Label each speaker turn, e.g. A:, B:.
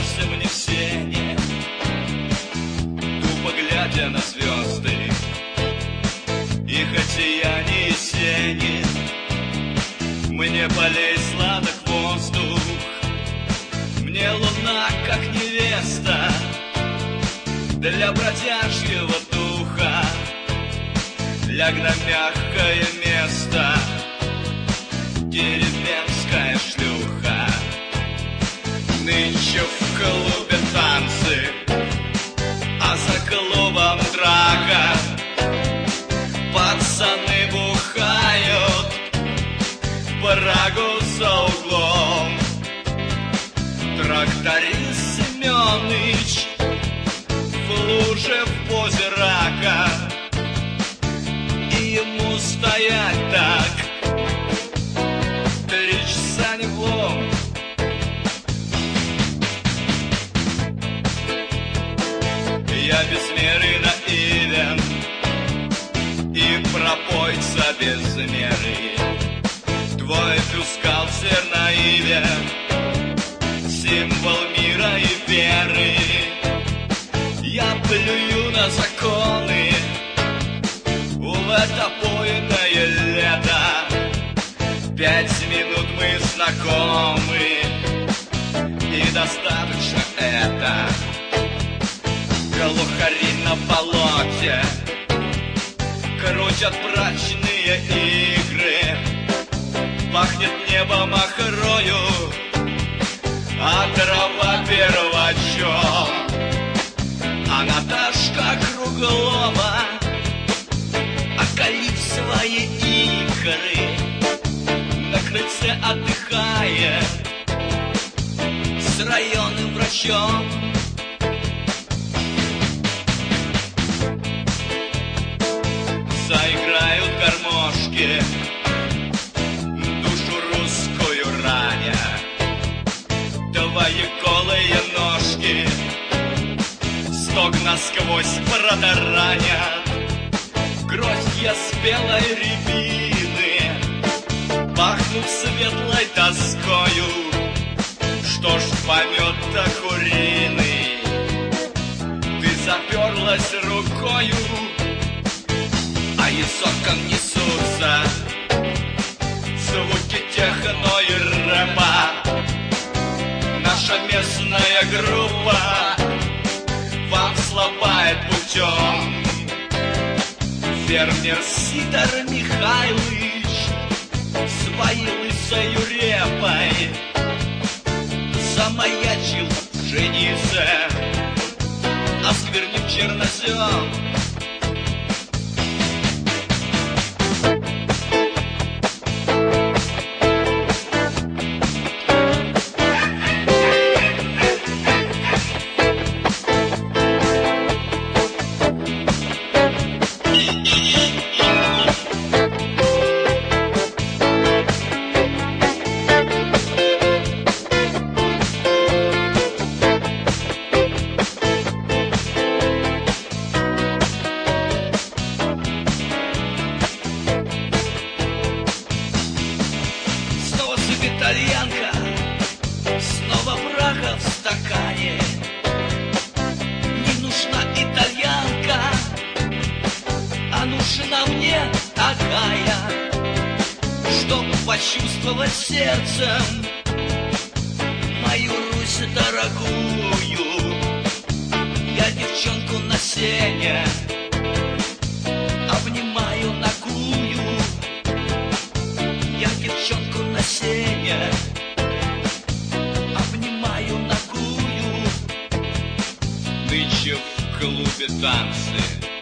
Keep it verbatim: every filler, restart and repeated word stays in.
A: остаешься мне в сене, тупо глядя на звезды. И хоть я не есенин, мне полей сладок воздух, мне луна как невеста для бродяжьего духа. Ляг на мягкое место, деревенская шлюха. Нынче в клубе танцы, а за клубом драка. Пацаны бухают брагу за углом. Тракторист Семёныч в луже в позе рака, и ему стоять так три часа не влом. Я без меры наивен, и пропойца без меры. Твой бюстгальтер наивен, символ мира и веры. Я плюю на законы в это буйное лето. Пять минут мы знакомы, и достаточно это. Глухари на болоте крутят брачные игры. Пахнет небом охрою, а трава первачом. А Наташка Круглова, околив свои икры, на крыльце отдыхает с районным врачом. Заиграют гармошки, душу русскую раня. Твои голые ножки сток насквозь протаранят. Гроздья спелой рябины пахнут светлой тоскою. Что ж помет-то куриный, ты заперлась рукою. А из окон несутся звуки техно и рэпа. Наша местная группа вам слабает путем. Фермер Сидор Михайлович своей лысою репой замаячил в женице, осквернив чернозем. Итальянка, снова праха в стакане. Не нужна итальянка, а нужна мне такая, чтоб почувствовать сердцем мою Русь дорогую. Я девчонку на сене обнимаю нагую. Я девчонку на сене обнимаю нагую. Нынче в клубе танцы,